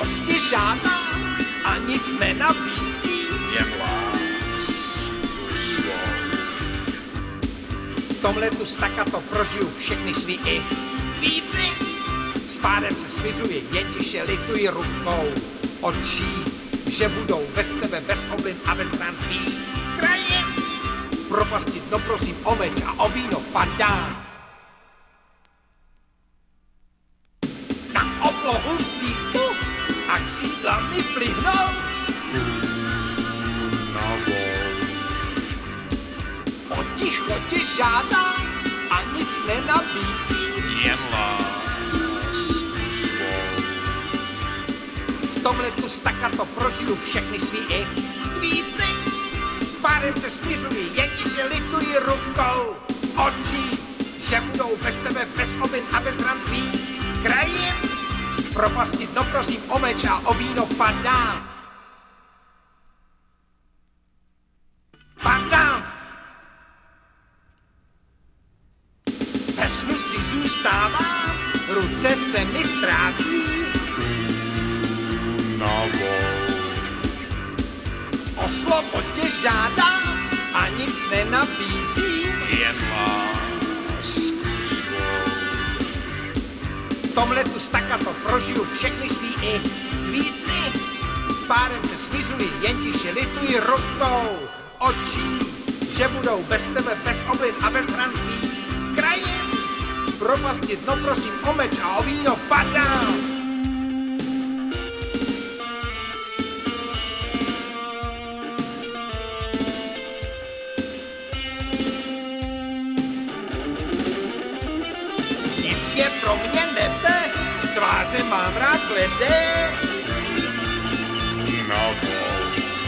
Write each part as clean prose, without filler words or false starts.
Milosti žádám a nic nenabízí, jen lásku svou. V tomhle tu staccato prožiju všechny svý i tvý dny. S pádem se smiřuji, jen tiše lituji rukou očí, že budou bez tebe, bez oblin a bez rán tvý kraje. Propasti dno prosím o meč a o víno padá. Na oblohu vzduchu a křídla mi plihnou. Na vol, O ticho tě žádám a nic nenabízí. jen lásku svou. V tomhle tu staccato prožiju všechny svý i tvý dny. S párem se smiřuji, jen tiše lituji rukou očí, že budou bez tebe, bez oblin a bez ran tvý kraje. Propasti dno prosím o meč a o víno padá. Padá. Ve snu si zůstávám, ruce se mi ztrácí. Na vol, O slovo tě žádám a nic nenabízí. jen lásku svou. V tomhle tu staccato prožiju všechny svý i tvý dny. S párem se smiřuji, jen tiše lituji rukou očí, že budou bez tebe, bez oblin a bez hran tvý kraje. Propasti dno prosím o meč a o víno padám. Nic je pro mě nebe, tváře mám rád bledé. Na vol,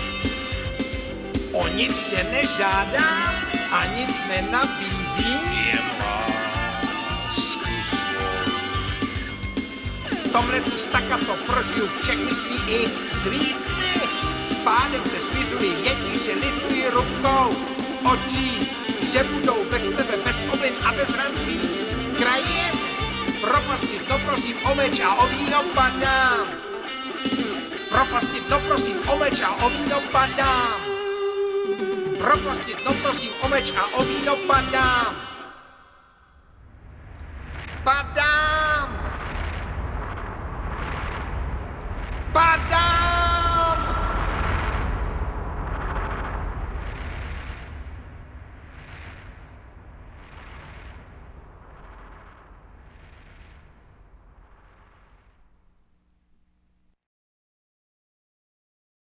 O nic tě nežádám a nic nenabízím. jen lásku svou. V tomhle tu staccato prožiju všechny svý i tvý dny. S pádem se smiřuji, jen tiše lituji rukou očí, že budou bez tebe, bez oblin a bez ran tvý kraje. Propasti dno prosím o meč a o víno padám. Propasti dno prosím o meč a o víno padám. Propasti dno prosím o meč a o víno padám. Padám.